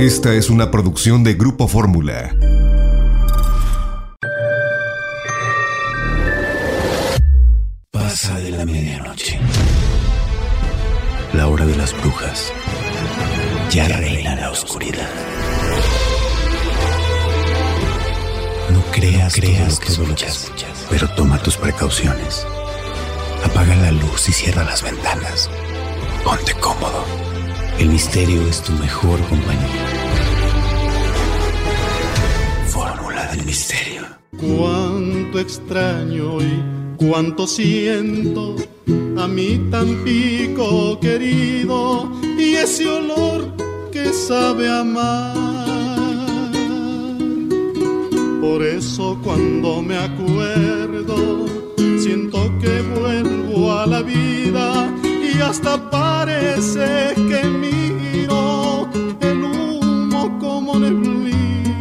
Esta es una producción de Grupo Fórmula. Pasa de la medianoche. La hora de las brujas. Ya reina la oscuridad. No creas todo lo que escuchas, pero toma tus precauciones. Apaga la luz y cierra las ventanas. Ponte cómodo. El misterio es tu mejor compañía. Fórmula del misterio. Cuánto extraño y cuánto siento a mi Tampico querido, y ese olor que sabe amar. Por eso cuando me acuerdo siento que vuelvo a la vida, y hasta parece que miro el humo como neblina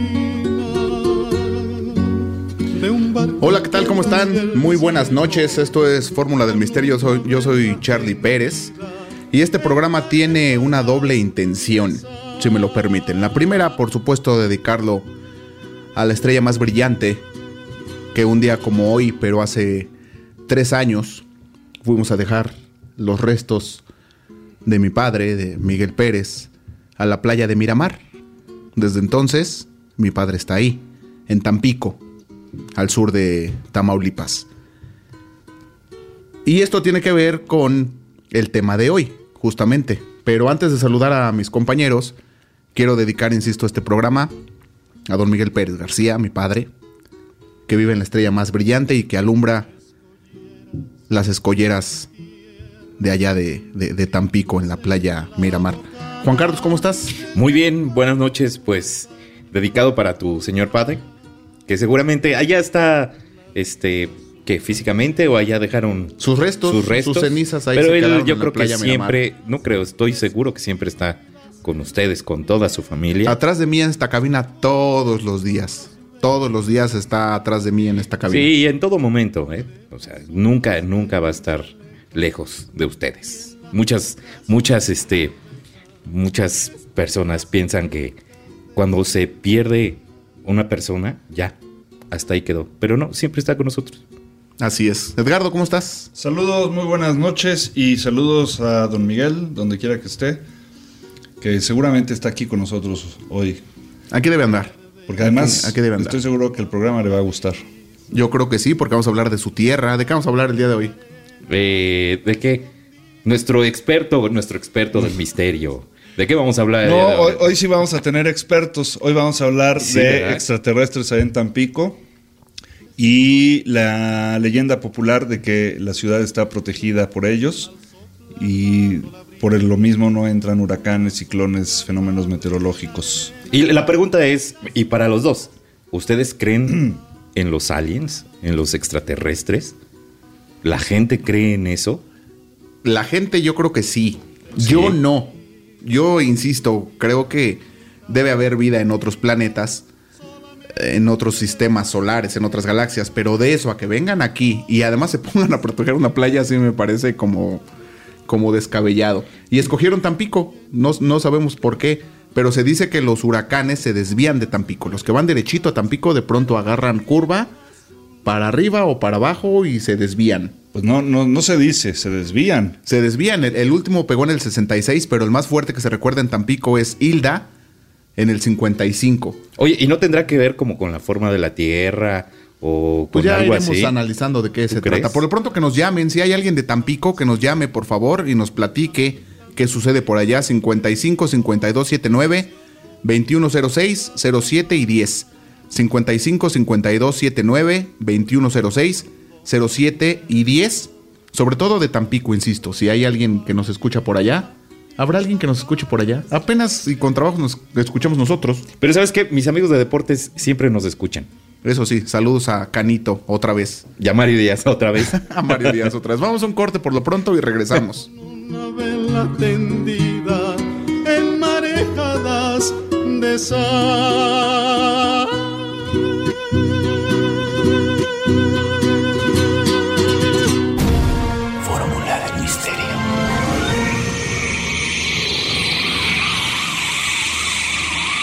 de un barco. Hola, ¿qué tal? ¿Cómo están? Muy buenas noches, esto es Fórmula del Misterio, yo soy Charlie Pérez, y este programa tiene una doble intención, si me lo permiten. La primera, por supuesto, dedicarlo a la estrella más brillante que un día como hoy, pero hace 3 años, fuimos a dejar los restos de mi padre, de Miguel Pérez, a la playa de Miramar. Desde entonces, mi padre está ahí, en Tampico, al sur de Tamaulipas. Y esto tiene que ver con el tema de hoy, justamente. Pero antes de saludar a mis compañeros, quiero dedicar, insisto, este programa a don Miguel Pérez García, mi padre, que vive en la estrella más brillante y que alumbra las escolleras de allá de Tampico, en la playa Miramar. Juan Carlos, ¿cómo estás? Muy bien, buenas noches, pues dedicado para tu señor padre, que seguramente allá está, que físicamente, o allá dejaron sus restos, sus cenizas ahí. Pero se él, yo en creo que siempre, Miramar. no creo, estoy seguro que siempre está con ustedes, con toda su familia. Atrás de mí en esta cabina todos los días está atrás de mí en esta cabina. Sí, en todo momento, o sea, nunca va a estar lejos de ustedes. Muchas personas piensan que cuando se pierde una persona, ya, hasta ahí quedó. Pero no, siempre está con nosotros. Así es. Edgardo, ¿cómo estás? Saludos, muy buenas noches, y saludos a don Miguel, donde quiera que esté, que seguramente está aquí con nosotros hoy. Aquí debe andar. Porque además aquí debe andar. Estoy seguro que el programa le va a gustar. Yo creo que sí, porque vamos a hablar de su tierra. ¿De qué vamos a hablar el día de hoy? ¿De qué? Nuestro experto del misterio. ¿De qué vamos a hablar? No, hoy sí vamos a tener expertos. Hoy vamos a hablar de ¿verdad? Extraterrestres allá en Tampico, y la leyenda popular de que la ciudad está protegida por ellos, y por lo mismo no entran huracanes, ciclones, fenómenos meteorológicos. Y la pregunta es, y para los dos, ¿ustedes creen en los aliens, en los extraterrestres? ¿La gente cree en eso? La gente, yo creo que sí. Yo no. Yo insisto, creo que debe haber vida en otros planetas, en otros sistemas solares, en otras galaxias, pero de eso a que vengan aquí y además se pongan a proteger una playa, sí me parece como descabellado. Y escogieron Tampico, no sabemos por qué, pero se dice que los huracanes se desvían de Tampico. Los que van derechito a Tampico de pronto agarran curva para arriba o para abajo y se desvían. Pues no se dice, se desvían. Se desvían. El último pegó en el 66, pero el más fuerte que se recuerda en Tampico es Hilda en el 55. Oye, ¿y no tendrá que ver como con la forma de la Tierra o con pues ya algo iremos así? Analizando de qué se crees? trata. Por lo pronto que nos llamen. Si hay alguien de Tampico, que nos llame, por favor, y nos platique qué sucede por allá. 55 52 79 2106 07 y 10. 55 52 79 2106 07 y 10. Sobre todo de Tampico, insisto. Si hay alguien que nos escucha por allá, ¿habrá alguien que nos escuche por allá? Apenas y con trabajo nos escuchamos nosotros. Pero ¿sabes qué? Mis amigos de deportes siempre nos escuchan. Eso sí, saludos a Canito otra vez. Y a Mario Díaz otra vez. A Mario Díaz otra vez. Vamos a un corte por lo pronto y regresamos. Una vela tendida en marejadas de sal. Fórmula del misterio.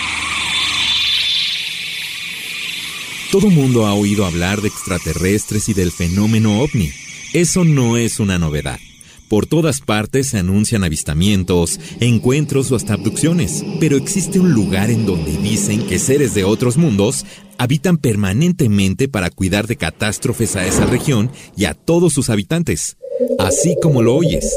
Todo mundo ha oído hablar de extraterrestres y del fenómeno ovni. Eso no es una novedad. Por todas partes se anuncian avistamientos, encuentros o hasta abducciones. Pero existe un lugar en donde dicen que seres de otros mundos habitan permanentemente para cuidar de catástrofes a esa región y a todos sus habitantes. Así como lo oyes.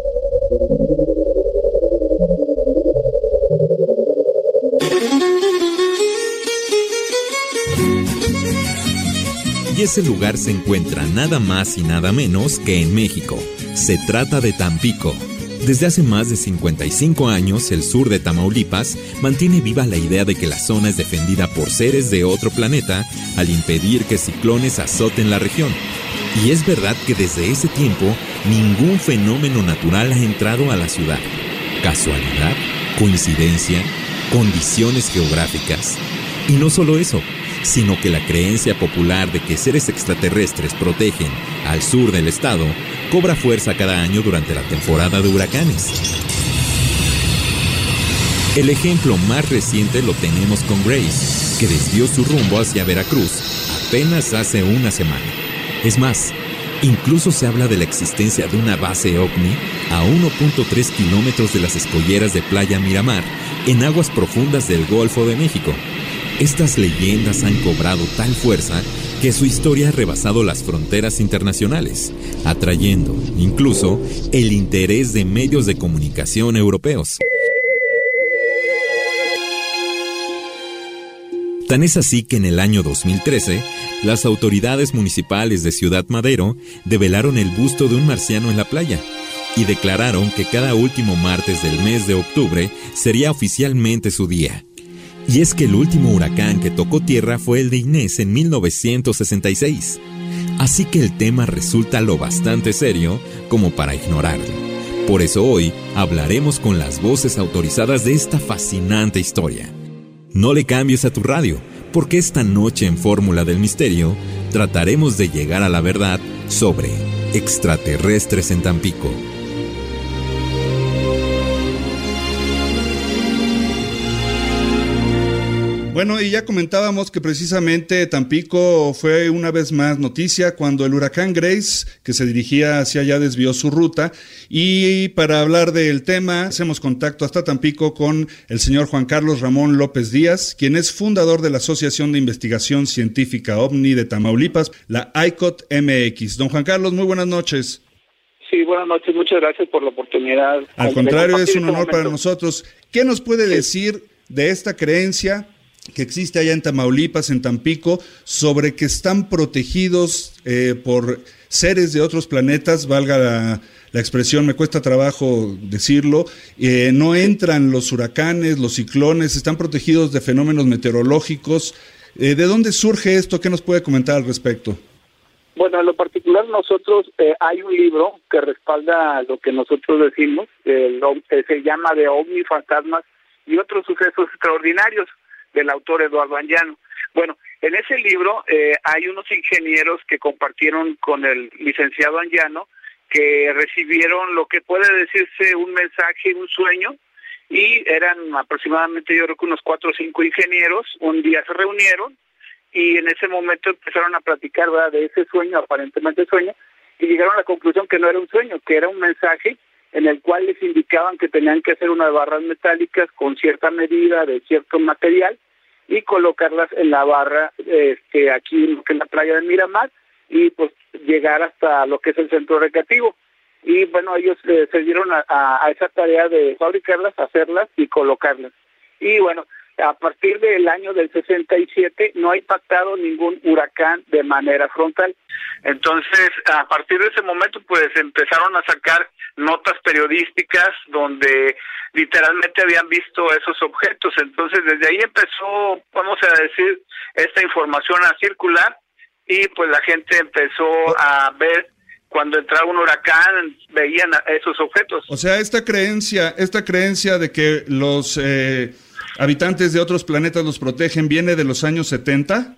Y ese lugar se encuentra nada más y nada menos que en México. Se trata de Tampico. Desde hace más de 55 años, el sur de Tamaulipas mantiene viva la idea de que la zona es defendida por seres de otro planeta al impedir que ciclones azoten la región. Y es verdad que desde ese tiempo, ningún fenómeno natural ha entrado a la ciudad. ¿Casualidad? ¿Coincidencia? ¿Condiciones geográficas? Y no solo eso, sino que la creencia popular de que seres extraterrestres protegen al sur del estado cobra fuerza cada año durante la temporada de huracanes. El ejemplo más reciente lo tenemos con Grace, que desvió su rumbo hacia Veracruz apenas hace una semana. Es más, incluso se habla de la existencia de una base ovni a 1.3 kilómetros de las escolleras de Playa Miramar, en aguas profundas del Golfo de México. Estas leyendas han cobrado tal fuerza que su historia ha rebasado las fronteras internacionales, atrayendo, incluso, el interés de medios de comunicación europeos. Tan es así que en el año 2013, las autoridades municipales de Ciudad Madero develaron el busto de un marciano en la playa y declararon que cada último martes del mes de octubre sería oficialmente su día. Y es que el último huracán que tocó tierra fue el de Inés en 1966. Así que el tema resulta lo bastante serio como para ignorarlo. Por eso hoy hablaremos con las voces autorizadas de esta fascinante historia. No le cambies a tu radio, porque esta noche en Fórmula del Misterio trataremos de llegar a la verdad sobre extraterrestres en Tampico. Bueno, y ya comentábamos que precisamente Tampico fue una vez más noticia cuando el huracán Grace, que se dirigía hacia allá, desvió su ruta. Y para hablar del tema, hacemos contacto hasta Tampico con el señor Juan Carlos Ramón López Díaz, quien es fundador de la Asociación de Investigación Científica OVNI de Tamaulipas, la ICOT MX. Don Juan Carlos, muy buenas noches. Sí, buenas noches, muchas gracias por la oportunidad. Al contrario, es un honor para nosotros. ¿Qué nos puede decir de esta creencia que existe allá en Tamaulipas, en Tampico, sobre que están protegidos por seres de otros planetas? Valga la expresión, me cuesta trabajo decirlo, no entran los huracanes, los ciclones, están protegidos de fenómenos meteorológicos. ¿De dónde surge esto? ¿Qué nos puede comentar al respecto? Bueno, en lo particular nosotros, hay un libro que respalda lo que nosotros decimos, se llama De OVNI, Fantasmas y otros sucesos extraordinarios, del autor Eduardo Anguiano. Bueno, en ese libro hay unos ingenieros que compartieron con el licenciado Anguiano, que recibieron lo que puede decirse un mensaje, un sueño, y eran aproximadamente, yo creo que unos 4 o 5 ingenieros. Un día se reunieron y en ese momento empezaron a platicar, ¿verdad?, de ese sueño, aparentemente sueño, y llegaron a la conclusión que no era un sueño, que era un mensaje en el cual les indicaban que tenían que hacer unas barras metálicas con cierta medida de cierto material y colocarlas en la barra aquí en la playa de Miramar y pues llegar hasta lo que es el centro recreativo. Y bueno, ellos se dieron a esa tarea de fabricarlas, hacerlas y colocarlas. Y bueno, a partir del año del 67 no ha impactado ningún huracán de manera frontal. Entonces, a partir de ese momento, pues empezaron a sacar notas periodísticas donde literalmente habían visto esos objetos. Entonces, desde ahí empezó, vamos a decir, esta información a circular y pues la gente empezó a ver cuando entraba un huracán, veían esos objetos. O sea, esta creencia de que los habitantes de otros planetas los protegen, ¿viene de los años 70?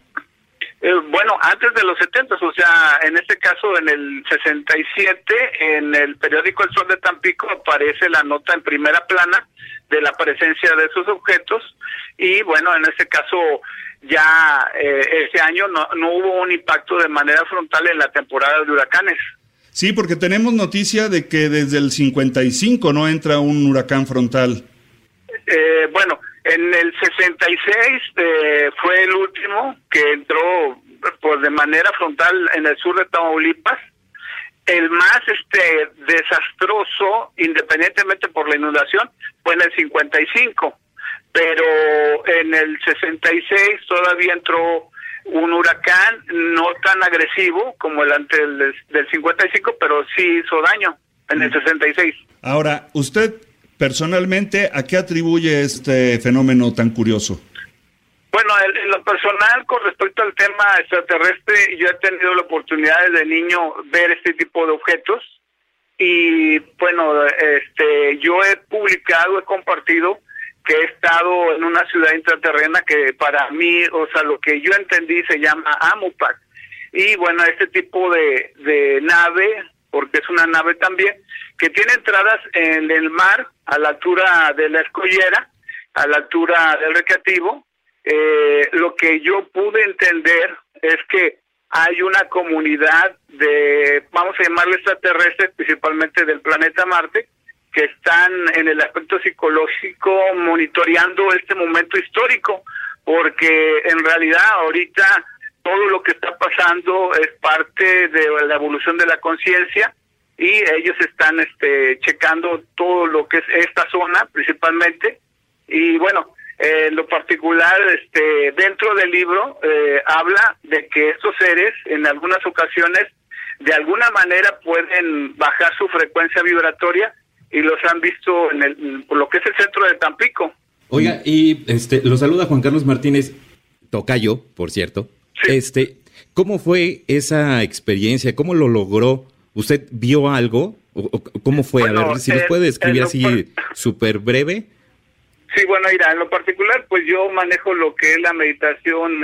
Bueno, antes de los 70, o sea, en este caso en el 67, en el periódico El Sol de Tampico aparece la nota en primera plana de la presencia de esos objetos y bueno, en este caso ya ese año no hubo un impacto de manera frontal en la temporada de huracanes. Sí, porque tenemos noticia de que desde el 55 no entra un huracán frontal. Bueno, en el 66 fue el último que entró pues de manera frontal en el sur de Tamaulipas. El más desastroso, independientemente por la inundación, fue en el 55, pero en el 66 todavía entró un huracán no tan agresivo como el antes del 55, pero sí hizo daño en el 66. Ahora, usted personalmente, ¿a qué atribuye este fenómeno tan curioso? Bueno, en lo personal, con respecto al tema extraterrestre, yo he tenido la oportunidad desde niño ver este tipo de objetos y, bueno, yo he publicado, he compartido que he estado en una ciudad intraterrena que para mí, o sea, lo que yo entendí se llama Amupac. Y, bueno, este tipo de nave, porque es una nave también, que tiene entradas en el mar, a la altura de la Escollera, a la altura del Recreativo. Lo que yo pude entender es que hay una comunidad de, vamos a llamarle extraterrestres, principalmente del planeta Marte, que están en el aspecto psicológico monitoreando este momento histórico, porque en realidad ahorita todo lo que está pasando es parte de la evolución de la conciencia y ellos están checando todo lo que es esta zona principalmente. Y bueno, en lo particular, dentro del libro habla de que estos seres en algunas ocasiones de alguna manera pueden bajar su frecuencia vibratoria y los han visto por lo que es el centro de Tampico. Oiga, y lo saluda Juan Carlos Martínez, tocayo, por cierto. Sí. ¿Cómo fue esa experiencia? ¿Cómo lo logró? ¿Usted vio algo? ¿O cómo fue? Bueno, a ver, si nos puede describir así súper breve. Sí, bueno, mira, en lo particular, pues yo manejo lo que es la meditación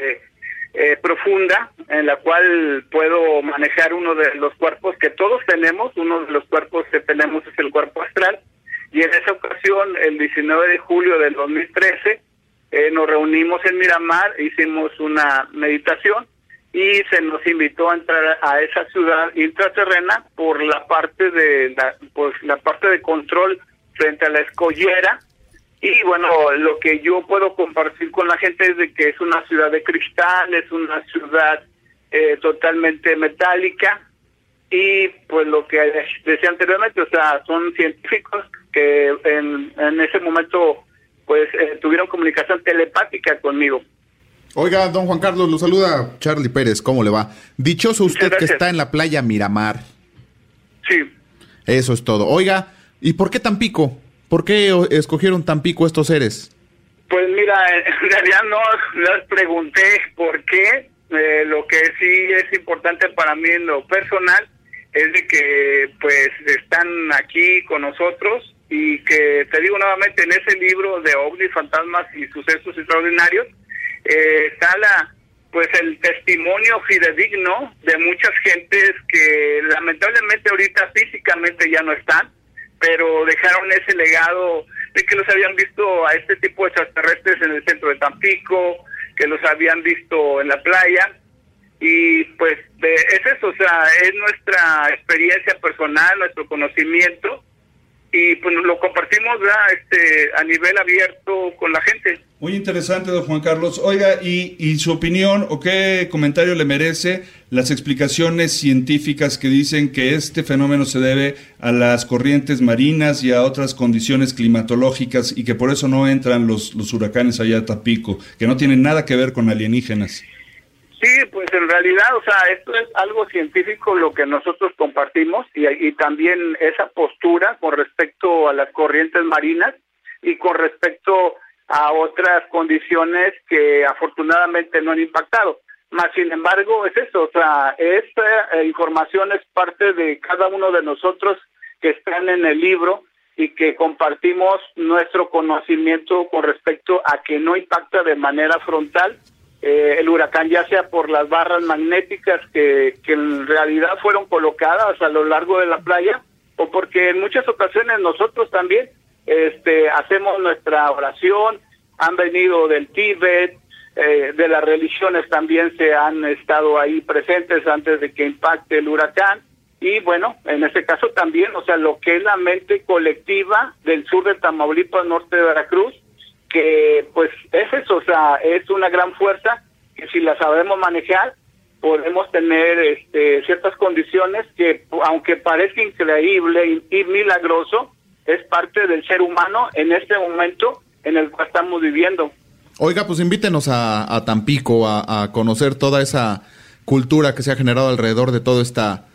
profunda, en la cual puedo manejar uno de los cuerpos que todos tenemos. Uno de los cuerpos que tenemos es el cuerpo astral, y en esa ocasión, el 19 de julio del 2013, nos reunimos en Miramar, hicimos una meditación, y se nos invitó a entrar a esa ciudad intraterrena por la parte de la parte de control frente a la Escollera. Y bueno, lo que yo puedo compartir con la gente es de que es una ciudad de cristal, es una ciudad totalmente metálica, y pues lo que decía anteriormente, o sea, son científicos que en ese momento pues tuvieron comunicación telepática conmigo. Oiga, don Juan Carlos, lo saluda Charlie Pérez, ¿cómo le va? Dichoso usted que está en la playa Miramar. Sí. Eso es todo. Oiga, ¿y por qué Tampico? ¿Por qué escogieron Tampico estos seres? Pues mira, en realidad no les pregunté por qué. Lo que sí es importante para mí en lo personal es de que pues están aquí con nosotros, y que te digo nuevamente, en ese libro de OVNI, fantasmas y sucesos extraordinarios, está pues el testimonio fidedigno de muchas gentes que lamentablemente ahorita físicamente ya no están, pero dejaron ese legado de que los habían visto a este tipo de extraterrestres en el centro de Tampico, que los habían visto en la playa, y pues es eso, o sea, es nuestra experiencia personal, nuestro conocimiento, y pues lo compartimos a nivel abierto con la gente. Muy interesante, don Juan Carlos. Oiga, ¿y su opinión o qué comentario le merece las explicaciones científicas que dicen que este fenómeno se debe a las corrientes marinas y a otras condiciones climatológicas, y que por eso no entran los huracanes allá a Tampico, que no tienen nada que ver con alienígenas? Sí, pues en realidad, o sea, esto es algo científico lo que nosotros compartimos, y también esa postura con respecto a las corrientes marinas y con respecto a otras condiciones que afortunadamente no han impactado. Más sin embargo, es eso, o sea, esta información es parte de cada uno de nosotros que están en el libro, y que compartimos nuestro conocimiento con respecto a que no impacta de manera frontal el huracán, ya sea por las barras magnéticas que en realidad fueron colocadas a lo largo de la playa, o porque en muchas ocasiones nosotros también hacemos nuestra oración. Han venido del Tíbet, de las religiones también se han estado ahí presentes antes de que impacte el huracán. Y bueno, en este caso también, o sea, lo que es la mente colectiva del sur de Tamaulipas, norte de Veracruz, que pues es eso, o sea, es una gran fuerza que si la sabemos manejar, podemos tener ciertas condiciones que, aunque parezca increíble y milagroso, es parte del ser humano en este momento en el cual estamos viviendo. Oiga, pues invítenos a Tampico a conocer toda esa cultura que se ha generado alrededor de toda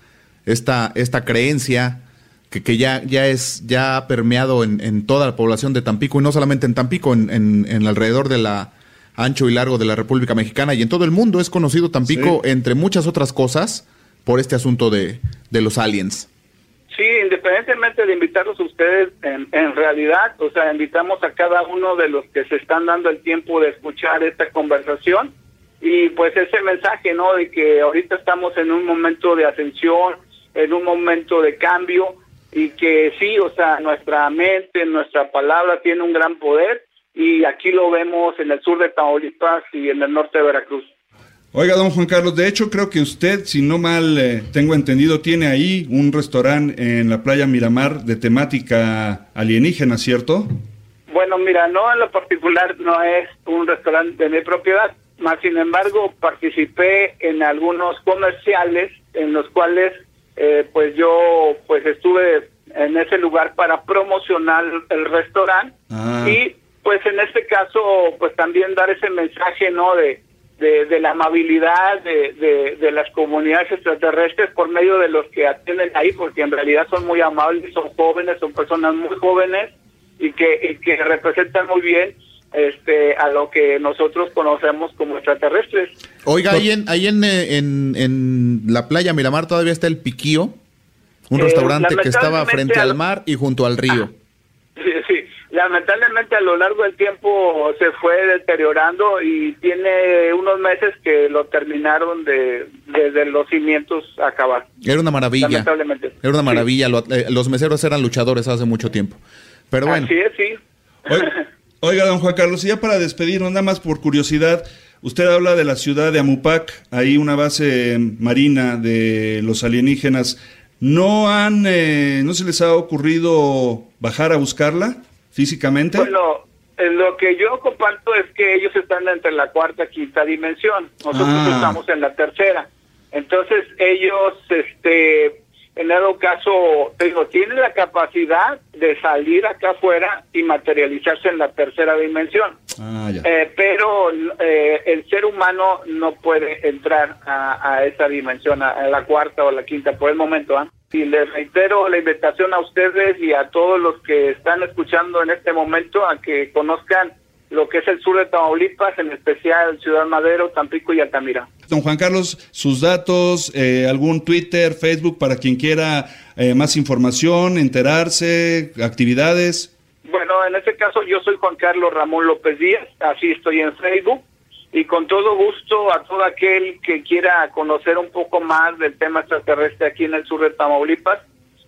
esta creencia que ya ha permeado en toda la población de Tampico, y no solamente en Tampico, en alrededor de la ancho y largo de la República Mexicana y en todo el mundo. Es conocido Tampico, sí, entre muchas otras cosas, por este asunto de los aliens. Sí, independientemente de invitarlos a ustedes, en realidad, o sea, invitamos a cada uno de los que se están dando el tiempo de escuchar esta conversación, y pues ese mensaje, ¿no?, de que ahorita estamos en un momento de ascensión, en un momento de cambio, y que sí, o sea, nuestra mente, nuestra palabra tiene un gran poder, y aquí lo vemos en el sur de Tamaulipas y en el norte de Veracruz. Oiga, don Juan Carlos, de hecho creo que usted, si no mal tengo entendido, tiene ahí un restaurante en la playa Miramar de temática alienígena, ¿cierto? Bueno, mira, no en lo particular, no es un restaurante de mi propiedad, más sin embargo participé en algunos comerciales en los cuales pues yo pues estuve en ese lugar para promocionar el restaurante. Y pues en este caso pues también dar ese mensaje, ¿no?, de la amabilidad de las comunidades extraterrestres por medio de los que atienden ahí, porque en realidad son muy amables, son jóvenes, son personas muy jóvenes y que representan muy bien a lo que nosotros conocemos como extraterrestres. Oiga, ahí en la playa Miramar todavía está el Piquío, un restaurante que estaba frente al mar y junto al río. Sí. Lamentablemente a lo largo del tiempo se fue deteriorando y tiene unos meses que lo terminaron desde los cimientos a acabar. Era una maravilla. Lamentablemente. Era una maravilla. Sí. Los meseros eran luchadores hace mucho tiempo. Pero bueno. Así es, sí. Oiga, don Juan Carlos, y ya para despedirnos, nada más por curiosidad, usted habla de la ciudad de Amupac, ahí una base marina de los alienígenas. ¿No se les ha ocurrido bajar a buscarla físicamente? Bueno, lo que yo comparto es que ellos están entre la cuarta y quinta dimensión. Nosotros estamos en la tercera. Entonces ellos, en dado caso, tienen la capacidad de salir acá afuera y materializarse en la tercera dimensión. Pero el ser humano no puede entrar a esa dimensión, a la cuarta o la quinta por el momento. Y les reitero la invitación a ustedes y a todos los que están escuchando en este momento a que conozcan lo que es el sur de Tamaulipas, en especial Ciudad Madero, Tampico y Altamira. Don Juan Carlos, sus datos, algún Twitter, Facebook, para quien quiera más información, enterarse, actividades. Bueno, en este caso yo soy Juan Carlos Ramón López Díaz, así estoy en Facebook, y con todo gusto a todo aquel que quiera conocer un poco más del tema extraterrestre aquí en el sur de Tamaulipas,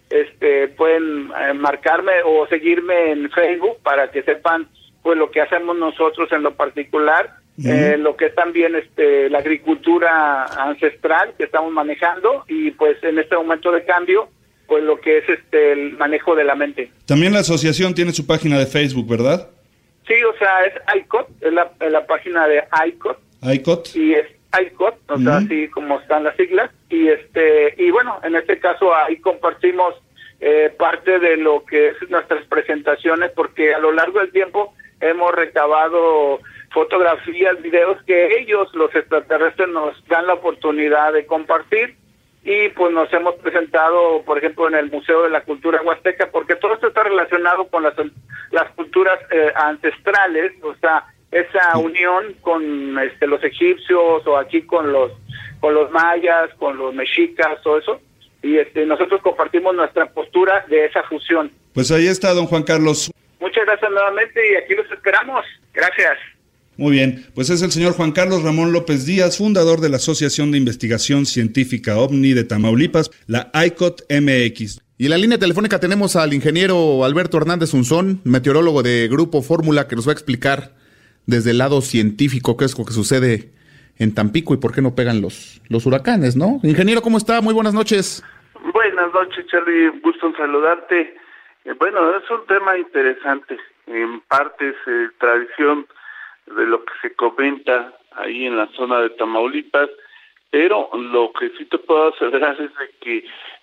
pueden marcarme o seguirme en Facebook para que sepan pues lo que hacemos nosotros en lo particular, lo que es también la agricultura ancestral que estamos manejando, y pues en este momento de cambio pues lo que es el manejo de la mente. También la asociación tiene su página de Facebook, ¿verdad? Sí, o sea, es ICOT, es la página de ICOT. ICOT. Y es ICOT, o sea, así como están las siglas. Y bueno, en este caso ahí compartimos parte de lo que es nuestras presentaciones, porque a lo largo del tiempo hemos recabado fotografías, videos que ellos, los extraterrestres, nos dan la oportunidad de compartir. Y pues nos hemos presentado, por ejemplo, en el Museo de la Cultura Huasteca, porque todo esto está relacionado con las culturas ancestrales, o sea, esa unión con los egipcios, o aquí con los mayas, con los mexicas, todo eso, y nosotros compartimos nuestra postura de esa fusión. Pues ahí está, don Juan Carlos. Muchas gracias nuevamente y aquí los esperamos. Gracias. Muy bien, pues es el señor Juan Carlos Ramón López Díaz, fundador de la Asociación de Investigación Científica OVNI de Tamaulipas, la ICOT MX. Y en la línea telefónica tenemos al ingeniero Alberto Hernández Unzón, meteorólogo de Grupo Fórmula, que nos va a explicar desde el lado científico, qué es lo que sucede en Tampico y por qué no pegan los huracanes, ¿no? Ingeniero, ¿cómo está? Muy buenas noches. Buenas noches, Charlie. Gusto en saludarte. Bueno, es un tema interesante. En parte es tradición de lo que se comenta ahí en la zona de Tamaulipas, pero lo que sí te puedo asegurar es de que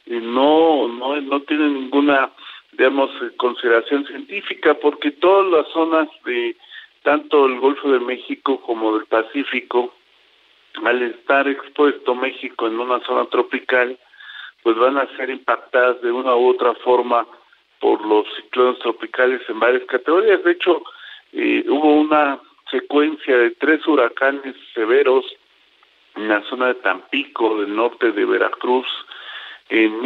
no tiene ninguna, digamos, consideración científica, porque todas las zonas de tanto el Golfo de México como del Pacífico, al estar expuesto México en una zona tropical, pues van a ser impactadas de una u otra forma por los ciclones tropicales en varias categorías. De hecho, hubo una secuencia de 3 huracanes severos en la zona de Tampico, del norte de Veracruz, en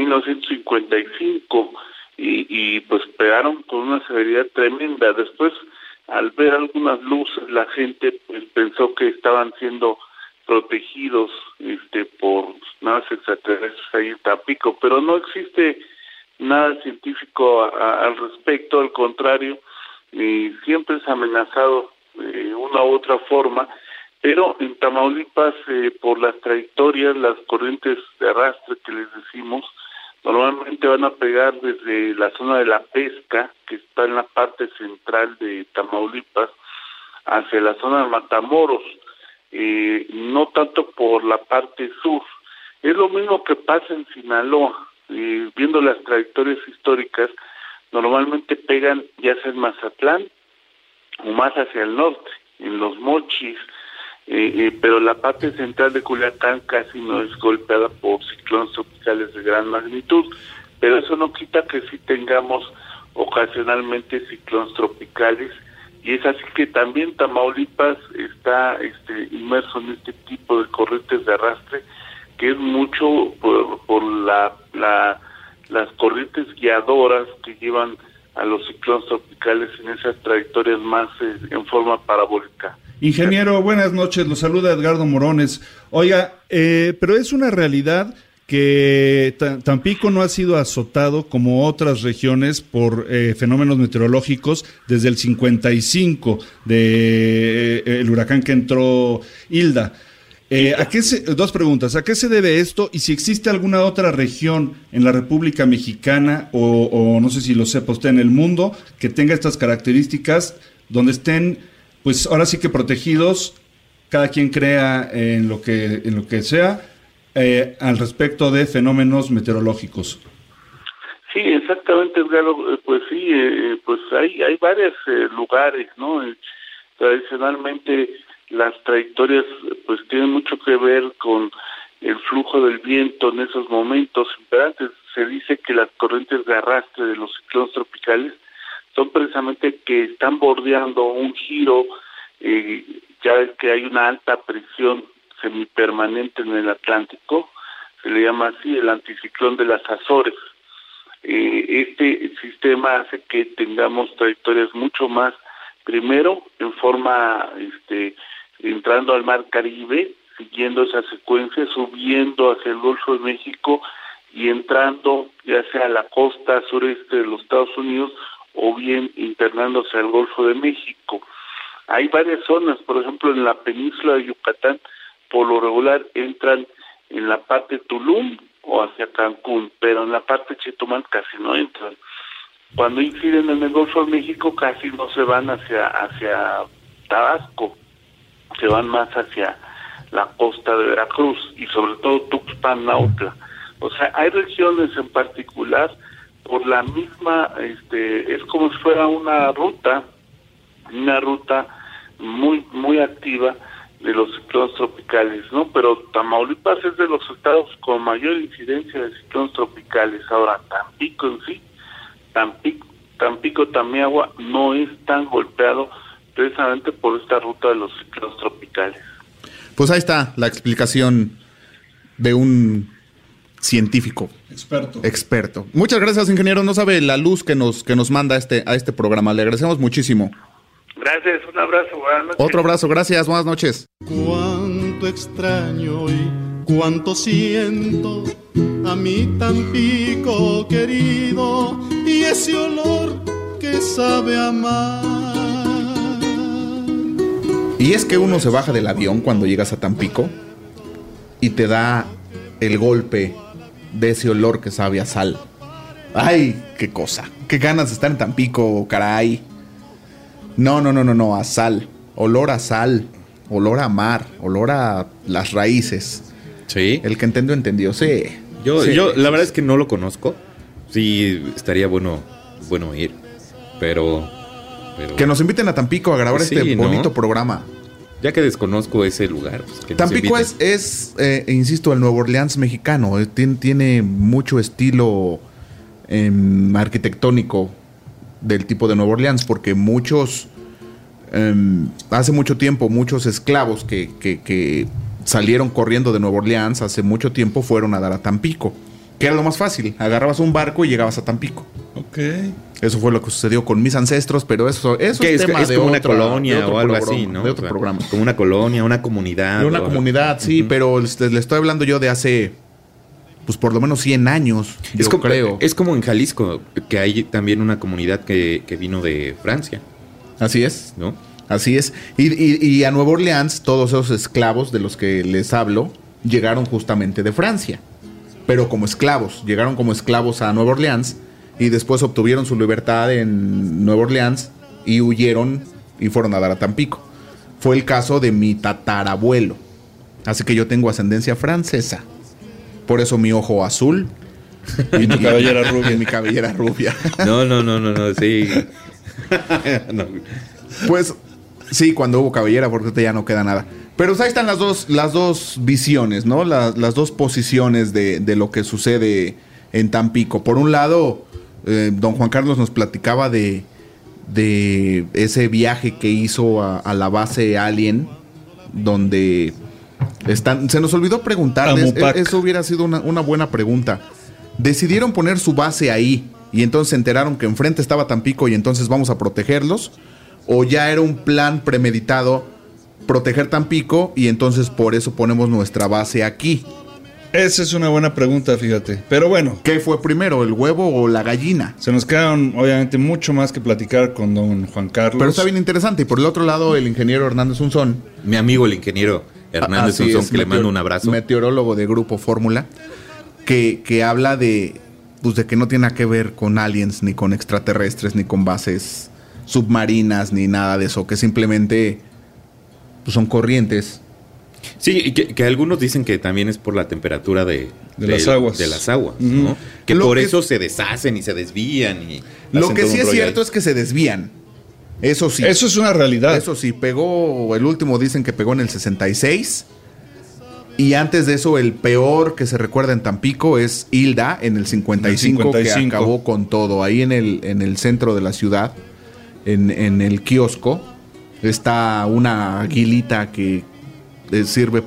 1955, y pues pegaron con una severidad tremenda. Después, al ver algunas luces, la gente pues pensó que estaban siendo protegidos por naves extraterrestres ahí en Tampico, pero no existe nada científico al respecto, al contrario, siempre es amenazado de una u otra forma, pero en Tamaulipas, por las trayectorias, las corrientes de arrastre que les decimos, normalmente van a pegar desde la zona de la pesca, que está en la parte central de Tamaulipas, hacia la zona de Matamoros, no tanto por la parte sur. Es lo mismo que pasa en Sinaloa. Viendo las trayectorias históricas, normalmente pegan ya sea en Mazatlán o más hacia el norte, en Los Mochis, pero la parte central de Culiacán casi no es golpeada por ciclones tropicales de gran magnitud, pero eso no quita que sí tengamos ocasionalmente ciclones tropicales, y es así que también Tamaulipas está inmerso en este tipo de corrientes de arrastre, que es mucho por las corrientes guiadoras que llevan a los ciclones tropicales en esas trayectorias más en forma parabólica. Ingeniero, buenas noches, lo saluda Edgardo Morones. Oiga, pero es una realidad que Tampico no ha sido azotado como otras regiones por fenómenos meteorológicos desde el 55 el huracán que entró Hilda. Dos preguntas. ¿A qué se debe esto? Y si existe alguna otra región en la República Mexicana o no sé si lo sepa usted en el mundo que tenga estas características donde estén, pues ahora sí que protegidos, cada quien crea en lo que sea al respecto de fenómenos meteorológicos. Sí, exactamente, Edgardo. Pues sí, pues hay varios lugares, ¿no? Tradicionalmente las trayectorias pues tienen mucho que ver con el flujo del viento en esos momentos. Pero antes se dice que las corrientes de arrastre de los ciclones tropicales son precisamente que están bordeando un giro, ya ves que hay una alta presión semipermanente en el Atlántico, se le llama así el anticiclón de las Azores. Este sistema hace que tengamos trayectorias mucho más, primero en forma entrando al Mar Caribe, siguiendo esa secuencia, subiendo hacia el Golfo de México y entrando ya sea a la costa sureste de los Estados Unidos o bien internándose al Golfo de México. Hay varias zonas, por ejemplo en la península de Yucatán, por lo regular entran en la parte de Tulum o hacia Cancún, pero en la parte de Chetumal casi no entran. Cuando inciden en el Golfo de México casi no se van hacia Tabasco, se van más hacia la costa de Veracruz y sobre todo Tuxpan, Nautla. O sea, hay regiones en particular por la misma, es como si fuera una ruta muy activa de los ciclones tropicales, ¿no? Pero Tamaulipas es de los estados con mayor incidencia de ciclones tropicales. Ahora, Tampico en sí, Tampico, Tamiahua no es tan golpeado precisamente por esta ruta de los ciclones tropicales. Pues ahí está la explicación de un científico experto. Muchas gracias, ingeniero. No sabe la luz que nos manda a este programa. Le agradecemos muchísimo. Gracias, un abrazo, buenas noches. Otro abrazo, gracias, buenas noches. Cuánto extraño y cuánto siento a mi Tampico querido y ese olor que sabe amar. Y es que uno se baja del avión cuando llegas a Tampico y te da el golpe de ese olor que sabe a sal. ¡Ay, qué cosa! ¡Qué ganas de estar en Tampico, caray! No, a sal. Olor a sal, olor a mar, olor a las raíces. Sí. El que entendió, entendió. Sí. Yo la verdad es que no lo conozco. Sí, estaría bueno ir. Pero que nos inviten a Tampico a grabar este bonito programa. Ya que desconozco ese lugar. Pues que Tampico es insisto, el Nueva Orleans mexicano. Tiene mucho estilo arquitectónico del tipo de Nueva Orleans, porque hace mucho tiempo, muchos esclavos que salieron corriendo de Nueva Orleans hace mucho tiempo fueron a dar a Tampico, que era lo más fácil. Agarrabas un barco y llegabas a Tampico. Ok. Eso fue lo que sucedió con mis ancestros, pero eso es tema de como una colonia o algo así, ¿no? De otro programa. Como una colonia, una comunidad. De una comunidad, sí, pero le estoy hablando yo de hace, pues por lo menos 100 años, creo. Es como en Jalisco, que hay también una comunidad que vino de Francia. Así es, ¿no? Así es. Y a Nueva Orleans, todos esos esclavos de los que les hablo, llegaron justamente de Francia. Pero como esclavos, llegaron como esclavos a Nueva Orleans y después obtuvieron su libertad en Nueva Orleans y huyeron y fueron a dar a Tampico. Fue el caso de mi tatarabuelo. Así que yo tengo ascendencia francesa. Por eso mi ojo azul y mi cabellera rubia. Y mi cabellera rubia. No, sí. No. Pues sí, cuando hubo cabellera, porque ahorita ya no queda nada. Pero ahí están las dos visiones, ¿no? Las dos posiciones de lo que sucede en Tampico. Por un lado, don Juan Carlos nos platicaba de ese viaje que hizo a la base Alien, donde están. Se nos olvidó preguntarles, eso hubiera sido una buena pregunta. ¿Decidieron poner su base ahí y entonces se enteraron que enfrente estaba Tampico y entonces vamos a protegerlos? ¿O ya era un plan premeditado proteger Tampico y entonces por eso ponemos nuestra base aquí? Esa es una buena pregunta, fíjate. Pero bueno, ¿qué fue primero, el huevo o la gallina? Se nos quedaron obviamente mucho más que platicar con don Juan Carlos. Pero está bien interesante. Y por el otro lado, el ingeniero Hernández Unzón. Mi amigo el ingeniero Hernández Unzón, que le mando un abrazo. Meteorólogo de Grupo Fórmula, que habla de que no tiene nada que ver con aliens, ni con extraterrestres, ni con bases submarinas, ni nada de eso, que simplemente son corrientes. Sí, que algunos dicen que también es por la temperatura de las aguas. De las aguas, ¿no? Que por eso se deshacen y se desvían. Lo que sí es cierto es que se desvían. Eso sí. Eso es una realidad. Eso sí, pegó, el último dicen que pegó en el 66. Y antes de eso, el peor que se recuerda en Tampico es Hilda, en el 55, que acabó con todo. Ahí en el centro de la ciudad, en el kiosco, está una aguilita que sirve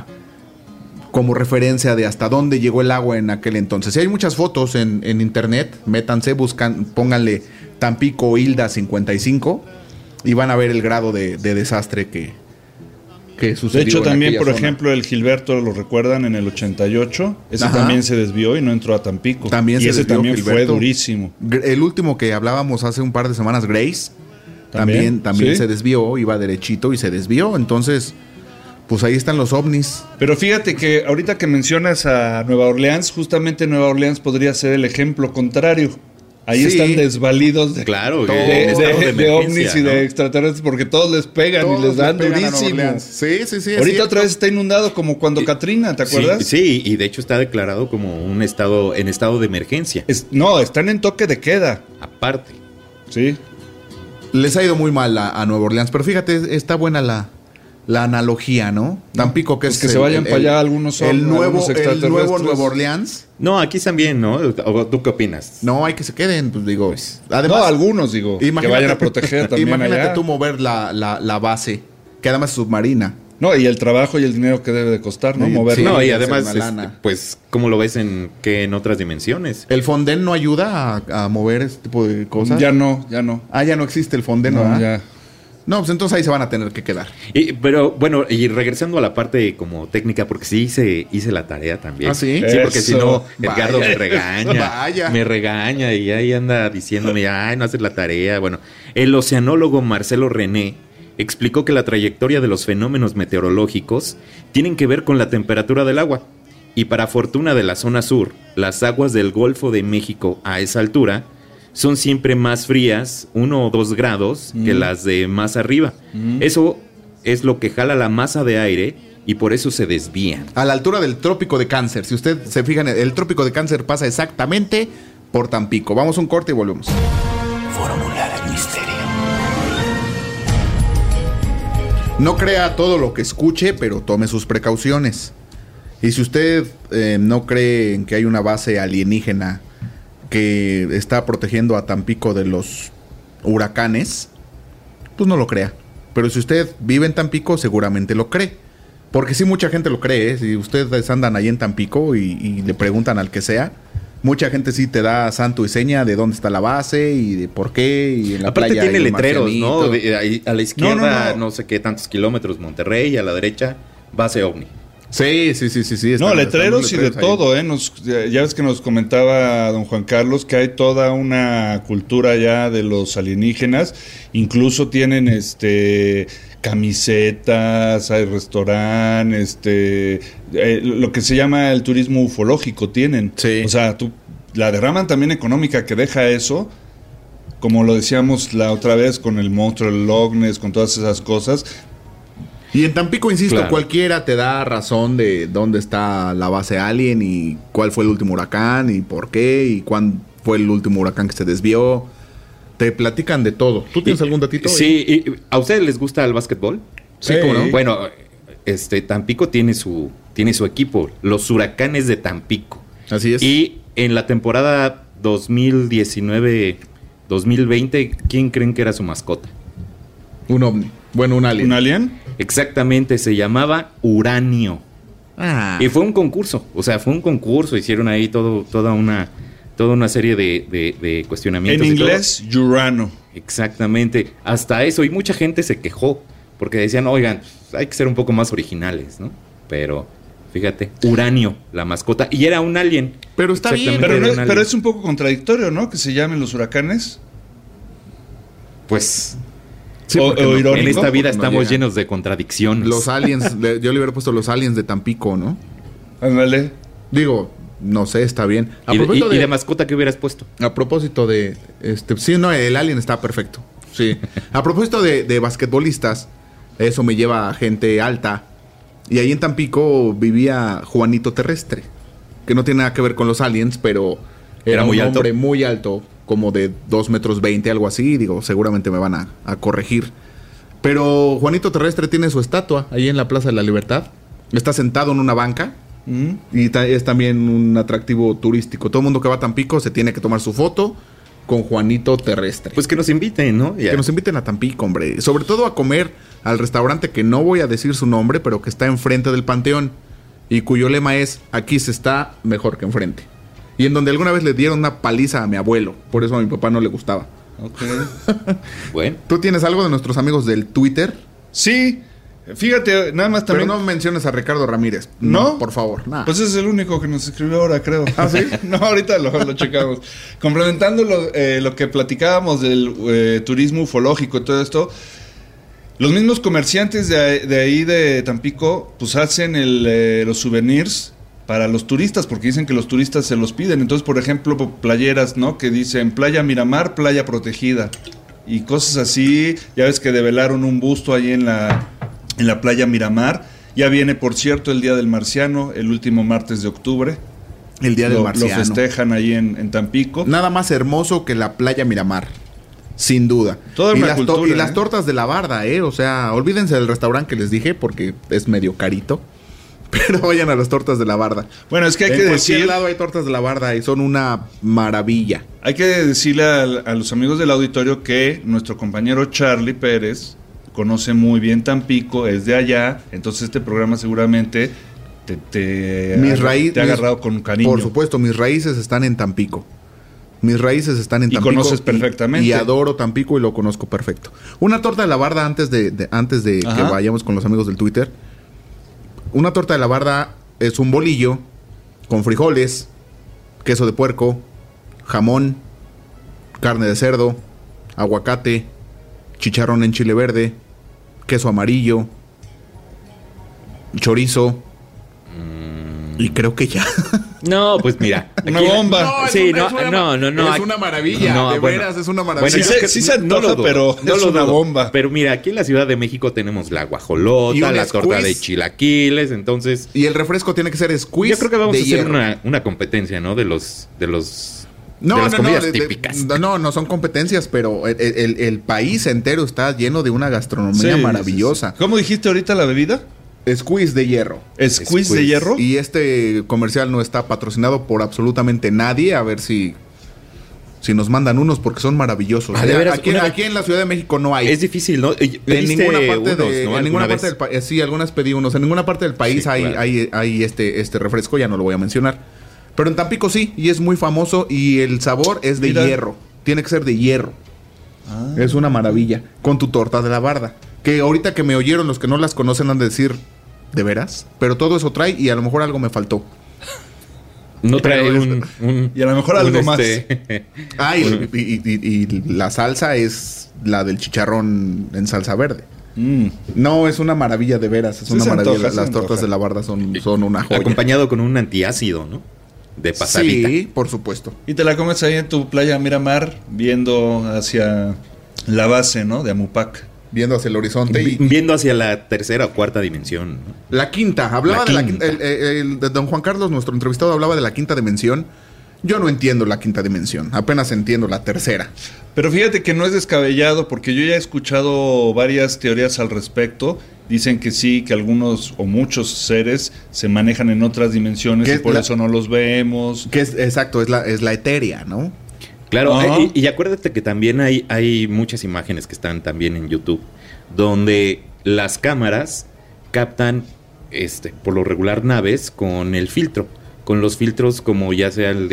como referencia de hasta dónde llegó el agua en aquel entonces. Y hay muchas fotos en internet, métanse, pónganle Tampico Hilda 55 y van a ver el grado de desastre que sucedió. De hecho, también, por zona. Ejemplo, el Gilberto, ¿lo recuerdan? En el 88, ese también se desvió y no entró a Tampico. También y ese también Gilberto. Fue durísimo. El último que hablábamos hace un par de semanas, Grace, también ¿sí? Se desvió, iba derechito y se desvió. Entonces, pues ahí están los ovnis. Pero fíjate que ahorita que mencionas a Nueva Orleans, justamente Nueva Orleans podría ser el ejemplo contrario. Ahí están desvalidos de ovnis y de extraterrestres, porque todos les pegan y les dan durísimo. Sí. Ahorita otra vez está inundado como cuando Katrina, ¿te acuerdas? Sí, y de hecho está declarado como un estado de emergencia. No, están en toque de queda. Aparte. Sí. Les ha ido muy mal a Nueva Orleans, pero fíjate, está buena la analogía, ¿no? Tampico, que pues que se vayan para allá algunos nuevo Nueva Orleans. No, aquí también, ¿no? ¿O tú qué opinas? No, hay que se queden, pues digo. Además, no, algunos digo, que vayan a proteger también. Imagínate tú mover la base, que además es submarina. No, y el trabajo y el dinero que debe de costar, ¿no? Moverla. No, y además, pues, ¿cómo lo ves en otras dimensiones? ¿El Fonden no ayuda a mover este tipo de cosas? Ya no. Ah, ya no existe el Fonden, ¿no? Ya. No, pues entonces ahí se van a tener que quedar. Pero bueno, y regresando a la parte como técnica, porque sí hice la tarea también. ¿Ah, sí? Sí, porque si no, Edgardo me regaña. Vaya. Me regaña y ahí anda diciéndome, ay, no haces la tarea. Bueno, el oceanólogo Marcelo René explicó que la trayectoria de los fenómenos meteorológicos tienen que ver con la temperatura del agua. Y para fortuna de la zona sur, las aguas del Golfo de México a esa altura son siempre más frías, 1 o 2 grados, que las de más arriba. Eso es lo que jala la masa de aire y por eso se desvían. A la altura del Trópico de Cáncer. Si usted se fija, el Trópico de Cáncer pasa exactamente por Tampico. Vamos a un corte y volvemos. Fórmula del misterio. No crea todo lo que escuche, pero tome sus precauciones. Y si usted no cree en que hay una base alienígena que está protegiendo a Tampico de los huracanes, pues no lo crea. Pero si usted vive en Tampico, seguramente lo cree. Porque sí, mucha gente lo cree, ¿eh? Si ustedes andan ahí en Tampico y le preguntan al que sea, mucha gente sí te da santo y seña de dónde está la base y de por qué. Y en la aparte playa tiene letreros, ¿no? ahí a la izquierda, no sé qué tantos kilómetros, Monterrey, y a la derecha, base OVNI. Sí. No, letreros y de todo, ¿eh? Ya ves que nos comentaba don Juan Carlos que hay toda una cultura ya de los alienígenas. Incluso tienen camisetas, hay restaurante, lo que se llama el turismo ufológico tienen. Sí. O sea, la derrama también económica que deja eso, como lo decíamos la otra vez con el monstruo, el Loch Ness, con todas esas cosas. Y en Tampico, insisto, claro, cualquiera te da razón de dónde está la base alien y cuál fue el último huracán y por qué y cuándo fue el último huracán que se desvió. Te platican de todo. ¿Tú tienes algún datito? Sí, ¿y a ustedes les gusta el básquetbol? Sí, ¿cómo no? Bueno, Tampico tiene su equipo, los Huracanes de Tampico. Así es. Y en la temporada 2019-2020, ¿quién creen que era su mascota? Un ovni. Bueno, un alien. ¿Un alien? Exactamente, se llamaba Uranio. Ah. Y fue un concurso, hicieron ahí toda una serie de cuestionamientos. En inglés, Urano. Exactamente, hasta eso, y mucha gente se quejó, porque decían, oigan, hay que ser un poco más originales, ¿no? Pero, fíjate, Uranio, la mascota, y era un alien. Pero está bien. Pero es un poco contradictorio, ¿no? Que se llamen los huracanes. Pues... Sí, irónico, en esta vida estamos llegan llenos de contradicciones. los aliens, yo le hubiera puesto los aliens de Tampico, ¿no? Ándale. Digo, no sé, está bien. ¿Y de mascota qué hubieras puesto? A propósito de... sí, no, el alien está perfecto. Sí. A propósito de basquetbolistas, eso me lleva a gente alta. Y ahí en Tampico vivía Juanito Terrestre, que no tiene nada que ver con los aliens, pero era un hombre muy alto, como de 2 metros 20, algo así. Digo, seguramente me van a corregir. Pero Juanito Terrestre tiene su estatua ahí en la Plaza de la Libertad. Está sentado en una banca. Y es también un atractivo turístico. Todo el mundo que va a Tampico se tiene que tomar su foto con Juanito Terrestre. Pues que nos inviten, ¿no? Que nos inviten a Tampico, hombre. Sobre todo a comer al restaurante que no voy a decir su nombre, pero que está enfrente del Panteón. Y cuyo lema es, aquí se está mejor que enfrente. Y en donde alguna vez le dieron una paliza a mi abuelo. Por eso a mi papá no le gustaba. Okay. Bueno. ¿Tú tienes algo de nuestros amigos del Twitter? Sí. Fíjate, nada más también... Pero no menciones a Ricardo Ramírez. ¿No? Por favor. Nah. Pues es el único que nos escribió ahora, creo. ¿Ah, sí? No, ahorita lo checamos. Complementando lo que platicábamos del turismo ufológico y todo esto, los mismos comerciantes de ahí de Tampico, pues hacen los souvenirs para los turistas, porque dicen que los turistas se los piden. Entonces, por ejemplo, playeras, ¿no? Que dicen Playa Miramar, playa protegida. Y cosas así. Ya ves que develaron un busto ahí en la playa Miramar. Ya viene, por cierto, el Día del Marciano, el último martes de octubre. El Día del Marciano. Lo festejan ahí en Tampico. Nada más hermoso que la playa Miramar. Sin duda. Toda una cultura, y las tortas de la barda, O sea, olvídense del restaurante que les dije porque es medio carito. Pero vayan a las tortas de la barda. Bueno, es que hay que decir... En cualquier lado hay tortas de la barda y son una maravilla. Hay que decirle a los amigos del auditorio que nuestro compañero Charlie Pérez conoce muy bien Tampico, es de allá. Entonces este programa seguramente te ha agarrado con cariño. Por supuesto, mis raíces están en Tampico. Mis raíces están en Tampico. Y conoces perfectamente. Y adoro Tampico y lo conozco perfecto. Una torta de la barda antes de que vayamos con los amigos del Twitter. Una torta de la barda es un bolillo con frijoles, queso de puerco, jamón, carne de cerdo, aguacate, chicharrón en chile verde, queso amarillo, chorizo. Y creo que ya. No, pues mira. Una bomba. No, Sí, es una maravilla. No, de bueno. veras, es una maravilla. Bueno, Sí se antoja, pero es una bomba. Pero mira, aquí en la Ciudad de México tenemos la Y guajolota, un la torta squeeze. de chilaquiles, entonces... Y el refresco tiene que ser squeeze. Yo creo que vamos de a hacer hierro. una competencia, ¿no? De las No, comidas típicas. No son competencias, pero el país entero está lleno de una gastronomía maravillosa. Sí. ¿Cómo dijiste ahorita la bebida? Squeeze de hierro. ¿Squeeze de hierro? Y este comercial no está patrocinado por absolutamente nadie. A ver si nos mandan unos porque son maravillosos. Ah, de veras, aquí en la Ciudad de México no hay. Es difícil, ¿no? En ninguna parte en ninguna parte del país. país. Sí, algunas pedí unos. En ninguna parte del país Sí, hay, claro. hay este refresco, ya no lo voy a mencionar. Pero en Tampico sí, y es muy famoso. Y el sabor es de hierro. Tiene que ser de hierro. Es una maravilla. Con tu torta de la barda. Que ahorita que me oyeron, los que no las conocen han de decir, ¿de veras? Pero todo eso trae y a lo mejor algo me faltó. No trae Pero un Y a lo mejor algo más. Ah, y la salsa es la del chicharrón en salsa verde. No, es una maravilla de veras. Es Sí una se maravilla. antoja, se Las tortas antoja. de la barda son una joya. Acompañado con un antiácido, ¿no? De pasadita. Sí, por supuesto. Y te la comes ahí en tu playa Miramar, viendo hacia la base, ¿no? De Amupac. Viendo hacia el horizonte y Viendo hacia la tercera o cuarta dimensión, ¿no? la quinta. Hablaba La de la quinta. quinta. De don Juan Carlos, nuestro entrevistado, hablaba de la quinta dimensión. Yo no entiendo la quinta dimensión. Apenas entiendo la tercera. Pero fíjate que no es descabellado, porque yo ya he escuchado varias teorías al respecto. Dicen que sí, que algunos o muchos seres se manejan en otras dimensiones ¿Qué y es por la- eso no los vemos. Que es exacto, es la etérea, ¿no? Claro, Ajá. y acuérdate que también hay muchas imágenes que están también en YouTube, donde las cámaras captan, por lo regular, naves con el filtro, con los filtros como ya sea el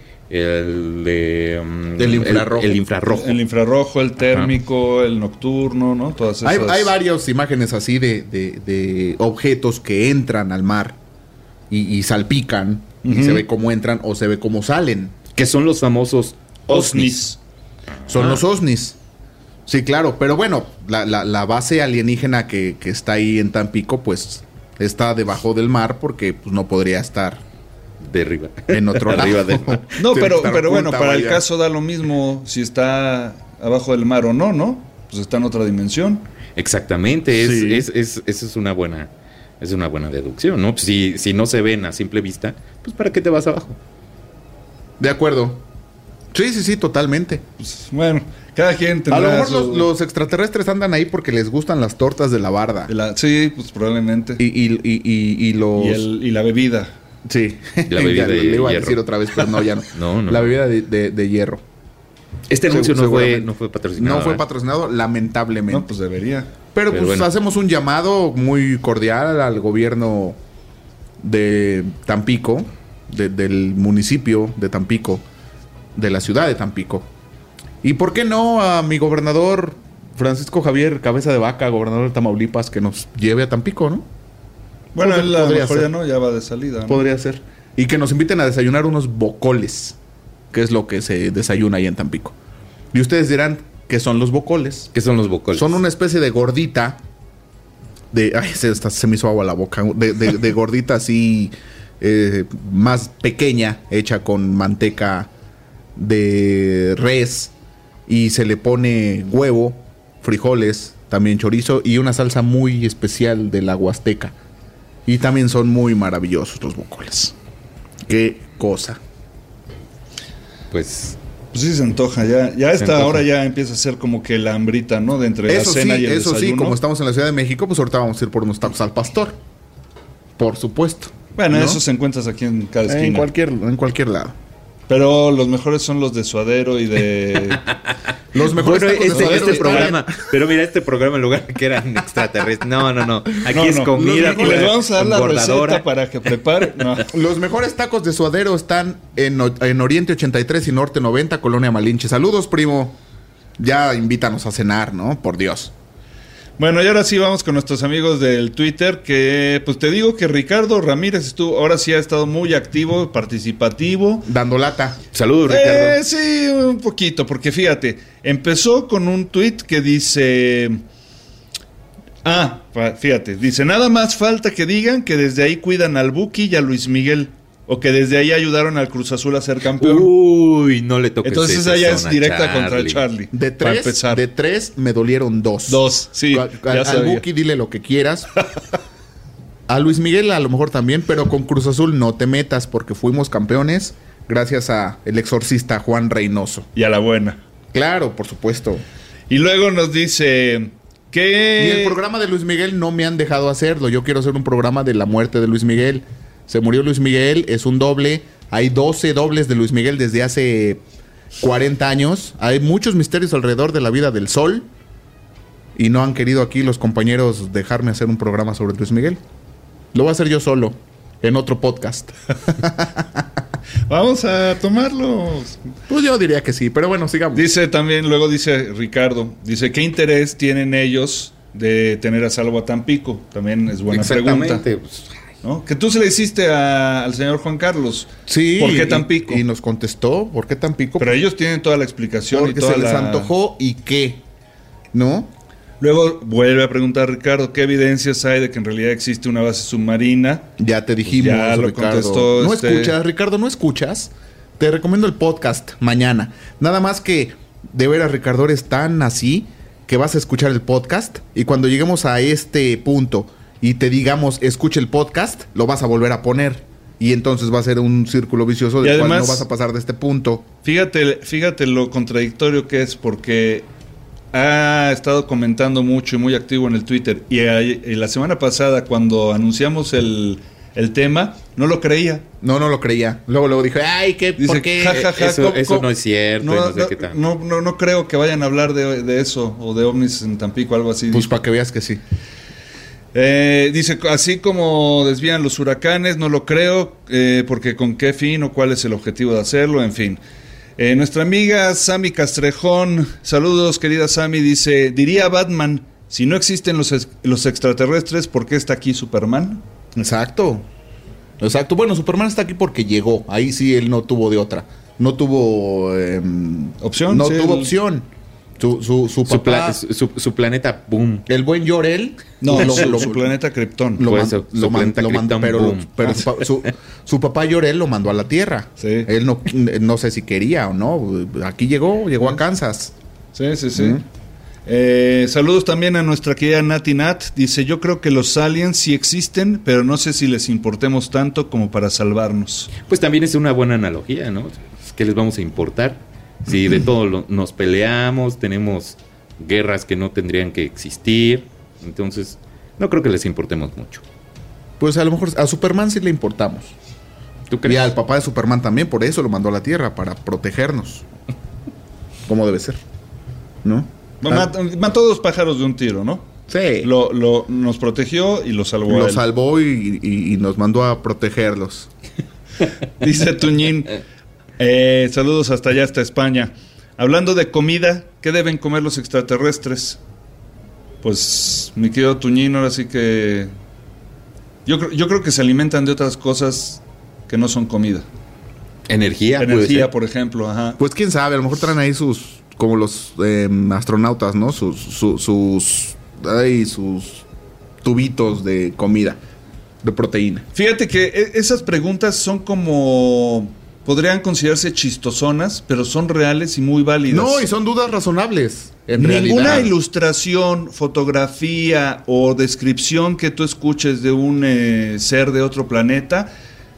infrarrojo. El infrarrojo. El infrarrojo, el térmico, el nocturno, ¿no? Todas esas. Hay varias imágenes así de objetos que entran al mar y salpican y se ve cómo entran o se ve cómo salen. Que son los famosos OSNIs. Son los OSNIs. Sí, claro, pero bueno, la base alienígena que está ahí en Tampico, pues está debajo del mar porque pues, no podría estar de arriba. En otro lado. Arriba del mar. No, Tiene que estar pero bueno, oculta, para el vaya. caso da lo mismo si está abajo del mar o no, ¿no? Pues está en otra dimensión. Exactamente, Sí. esa es una buena deducción, ¿no? Si no se ven a simple vista, pues ¿para qué te vas abajo? De acuerdo. Sí, totalmente. Pues, bueno, cada quien A tendrá lo mejor su- los extraterrestres andan ahí porque les gustan las tortas de la barda. Sí, pues probablemente. Y los... Y la bebida. Sí. La bebida Ya de le iba a hierro. decir otra vez, pero no, ya no. No. La bebida de hierro. Este anuncio Seguramente. no fue patrocinado. No fue ¿eh? patrocinado, lamentablemente. No, pues debería. Pero pues bueno. hacemos un llamado muy cordial al gobierno de Tampico, del municipio de Tampico, de la ciudad de Tampico. ¿Y por qué no a mi gobernador Francisco Javier Cabeza de Vaca, gobernador de Tamaulipas, que nos lleve a Tampico, ¿no? Bueno, él a lo Podría mejor ser. ya no, ya va de salida. ¿no? Podría ser. Y que nos inviten a desayunar unos bocoles, que es lo que se desayuna ahí en Tampico. Y ustedes dirán, ¿qué son los bocoles? ¿Qué son los bocoles? Son una especie de gordita. Ay, se me hizo agua la boca. De gordita así, más pequeña, hecha con manteca de res. Y se le pone huevo, frijoles, también chorizo y una salsa muy especial de la Huasteca. Y también son muy maravillosos los bocoles. Qué cosa. Pues Pues sí se antoja, ya a esta antoja. hora ya empieza a ser como que la hambrita, ¿no? De entre Eso la cena sí, y el eso sí, desayuno. como estamos en la Ciudad de México, pues ahorita vamos a ir por unos tacos al pastor. Por supuesto. Bueno, ¿no? esos se encuentras aquí en cada esquina. En cualquier lado. Pero los mejores son los de suadero y de... Los mejores bueno, tacos de suadero este están- programa, pero mira, este programa en lugar de que eran extraterrestres. No. Aquí No, es no. comida. Y les vamos a dar la engordadora. receta para que prepare. No. Los mejores tacos de suadero están en Oriente 83 y Norte 90, Colonia Malinche. Saludos, primo. Ya invítanos a cenar, ¿no? Por Dios. Bueno, y ahora sí vamos con nuestros amigos del Twitter, que pues te digo que Ricardo Ramírez ahora sí ha estado muy activo, participativo. Dando lata. Saludos, Ricardo. Sí, un poquito, porque fíjate, empezó con un tweet que dice: Fíjate, dice, nada más falta que digan que desde ahí cuidan al Buki y a Luis Miguel, o que desde ahí ayudaron al Cruz Azul a ser campeón. Uy, no le toques. Entonces ella es directa contra Charlie. De 3 me dolieron 2. 2, sí. Al Buki dile lo que quieras. A Luis Miguel a lo mejor también, pero con Cruz Azul no te metas porque fuimos campeones gracias a el exorcista Juan Reynoso. Y a la buena. Claro, por supuesto. Y luego nos dice... Y el programa de Luis Miguel no me han dejado hacerlo. Yo quiero hacer un programa de la muerte de Luis Miguel. Se murió Luis Miguel, es un doble. Hay 12 dobles de Luis Miguel desde hace 40 años. Hay muchos misterios alrededor de la vida del Sol. Y no han querido aquí los compañeros dejarme hacer un programa sobre Luis Miguel. Lo voy a hacer yo solo, en otro podcast. Vamos a tomarlos. Pues yo diría que sí, pero bueno, sigamos. Luego dice Ricardo, dice, ¿qué interés tienen ellos de tener a salvo a Tampico? También es buena pregunta. ¿No? Que tú se le hiciste al señor Juan Carlos. Sí. ¿Por qué Tampico? Y nos contestó, ¿por qué Tampico? Pero ellos tienen toda la explicación. Porque se les antojó y qué, ¿no? Luego vuelve a preguntar Ricardo, ¿qué evidencias hay de que en realidad existe una base submarina? Ya te dijimos, ya lo Ricardo. Contestó ¿No escuchas, Ricardo? ¿No escuchas? Te recomiendo el podcast mañana. Nada más que, de veras, Ricardo, eres tan así que vas a escuchar el podcast y cuando lleguemos a este punto y te digamos, escucha el podcast, lo vas a volver a poner. Y entonces va a ser un círculo vicioso del cual no vas a pasar de este punto. Fíjate lo contradictorio que es, porque ha estado comentando mucho y muy activo en el Twitter. Y la semana pasada, cuando anunciamos el tema, no lo creía. No lo creía. Luego dije, ay, ¿por qué? Eso no es cierto. No sé qué tal. No creo que vayan a hablar de eso, o de ovnis en Tampico, algo así. Pues para que veas que sí. Dice, así como desvían los huracanes, no lo creo, porque con qué fin o cuál es el objetivo de hacerlo, en fin. Nuestra amiga Sami Castrejón, saludos querida Sami, dice, diría Batman, si no existen los extraterrestres, ¿por qué está aquí Superman? Exacto. Bueno, Superman está aquí porque llegó, ahí sí él no tuvo de otra, no tuvo opción. No tuvo opción. Su papá, su planeta, boom. El buen Jor-El. Su planeta Krypton. Pero su papá Jor-El lo mandó a la Tierra. Sí. Él no sé si quería o no. Aquí llegó a Kansas. Sí. Saludos también a nuestra querida Nati Nat. Dice, yo creo que los aliens sí existen, pero no sé si les importemos tanto como para salvarnos. Pues también es una buena analogía, ¿no? ¿Qué les vamos a importar? Si de todo nos peleamos, tenemos guerras que no tendrían que existir, entonces no creo que les importemos mucho. Pues a lo mejor a Superman sí le importamos. ¿Tú crees? Y al papá de Superman también, por eso lo mandó a la Tierra, para protegernos. Como debe ser, ¿no? Mató 2 pájaros de un tiro, ¿no? Sí. Nos protegió y lo salvó. Lo salvó y nos mandó a protegerlos. Dice Tuñín, saludos hasta allá, hasta España. Hablando de comida, ¿qué deben comer los extraterrestres? Pues, mi querido Tuñín, ahora sí que... Yo creo que se alimentan de otras cosas que no son comida. Energía, por ejemplo, ajá. Pues quién sabe, a lo mejor traen ahí como los astronautas, ¿no? Sus tubitos de comida, de proteína. Fíjate que esas preguntas son como... podrían considerarse chistosonas, pero son reales y muy válidas. No, y son dudas razonables. Ninguna ilustración, fotografía o descripción que tú escuches de un ser de otro planeta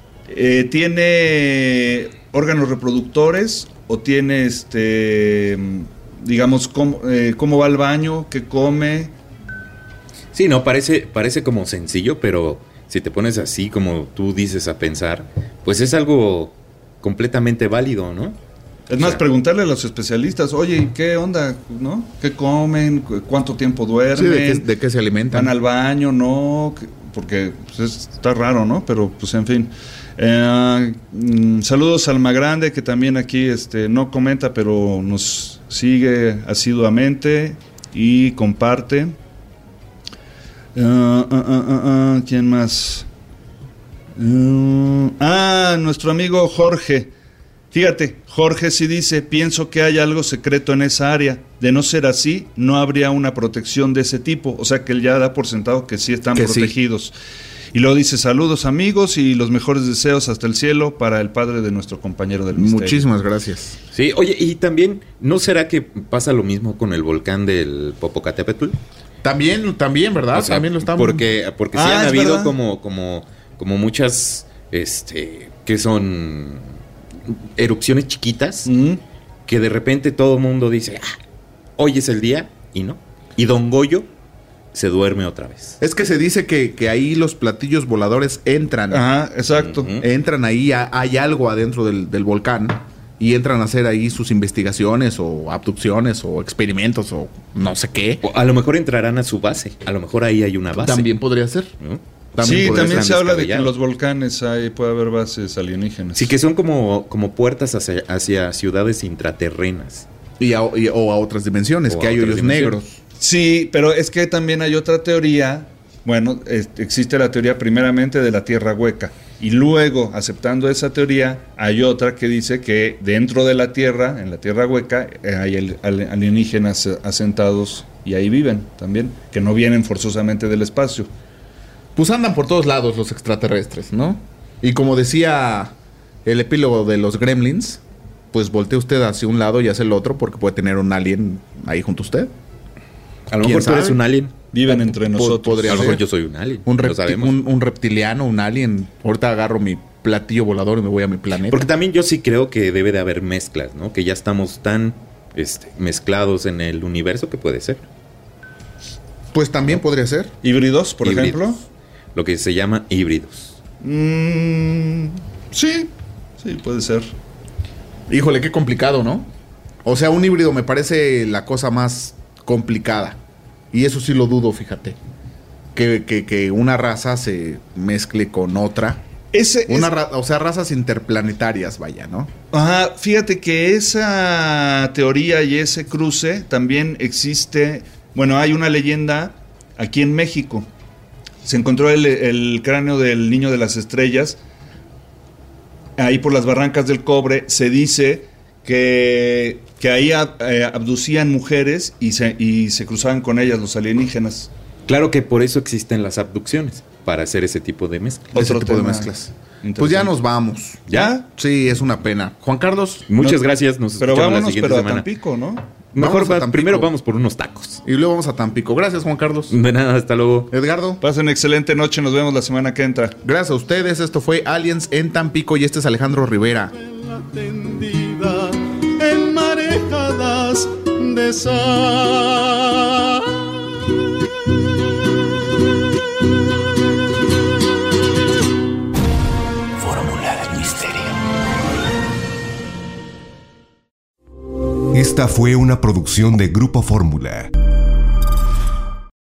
tiene órganos reproductores o tiene, digamos, cómo va al baño, qué come. Sí, no, parece como sencillo, pero si te pones así como tú dices a pensar, pues es algo completamente válido, ¿no? Es más, preguntarle a los especialistas, oye, ¿qué onda? ¿No? ¿Qué comen? ¿Cuánto tiempo duermen? Sí, ¿de qué se alimentan? ¿Van al baño? ¿No? Porque pues, está raro, ¿no? Pero, pues, en fin. Saludos a Almagrande, que también aquí no comenta, pero nos sigue asiduamente y comparte. ¿Quién más? Nuestro amigo Jorge Fíjate, Jorge sí dice, pienso que hay algo secreto en esa área. De no ser así, no habría una protección de ese tipo. O sea que él ya da por sentado que sí están protegidos. Sí. Y luego dice, saludos amigos y los mejores deseos hasta el cielo para el padre de nuestro compañero del misterio. Muchísimas gracias. Sí, oye, y también, ¿no será que pasa lo mismo con el volcán del Popocatépetl? También, ¿verdad? O sea, también lo estamos... Porque sí han habido como muchas, que son erupciones chiquitas, que de repente todo el mundo dice, hoy es el día, y no. Y Don Goyo se duerme otra vez. Es que se dice que ahí los platillos voladores entran. Ajá, exacto. Entran ahí, hay algo adentro del volcán, y entran a hacer ahí sus investigaciones, o abducciones, o experimentos, o no sé qué. O a lo mejor entrarán a su base. A lo mejor ahí hay una base. También podría ser. También se habla de que en los volcanes puede haber bases alienígenas. Sí, que son como puertas hacia ciudades intraterrenas. O a otras dimensiones, que hay hoyos negros. Sí, pero es que también hay otra teoría. Bueno, existe la teoría primeramente de la Tierra hueca. Y luego, aceptando esa teoría, hay otra que dice que dentro de la Tierra, en la Tierra hueca, hay alienígenas asentados y ahí viven también, que no vienen forzosamente del espacio. Pues andan por todos lados los extraterrestres, ¿no? Y como decía el epílogo de los Gremlins, pues voltee usted hacia un lado y hacia el otro porque puede tener un alien ahí junto a usted. A lo mejor tú eres un alien. Viven entre nosotros. A lo mejor yo soy un alien. Un reptiliano, un alien. Ahorita agarro mi platillo volador y me voy a mi planeta. Porque también yo sí creo que debe de haber mezclas, ¿no? Que ya estamos tan mezclados en el universo que puede ser. Pues también podría ser. ¿Híbridos, por ejemplo? Lo que se llama híbridos. Sí, puede ser. Híjole, qué complicado, ¿no? O sea, un híbrido me parece la cosa más complicada. Y eso sí lo dudo, fíjate. Que una raza se mezcle con otra. O sea, razas interplanetarias, vaya, ¿no? Ajá, fíjate que esa teoría y ese cruce también existe. Bueno, hay una leyenda aquí en México. Se encontró el cráneo del niño de las estrellas ahí por las barrancas del Cobre. Se dice que ahí abducían mujeres y se cruzaban con ellas los alienígenas. Claro que por eso existen las abducciones, para hacer ese tipo de mezclas. Ese tipo de mezclas. Pues ya nos vamos. ¿Ya? Sí, es una pena. Juan Carlos. Muchas gracias. Nos escuchamos la siguiente semana. A Tampico, ¿no? Mejor primero vamos por unos tacos. Y luego vamos a Tampico. Gracias, Juan Carlos. De nada, hasta luego. Edgardo. Pasen excelente noche, nos vemos la semana que entra. Gracias a ustedes, esto fue Aliens en Tampico y este es Alejandro Rivera. En marejadas de sal. Fórmula del misterio. Esta fue una producción de Grupo Fórmula.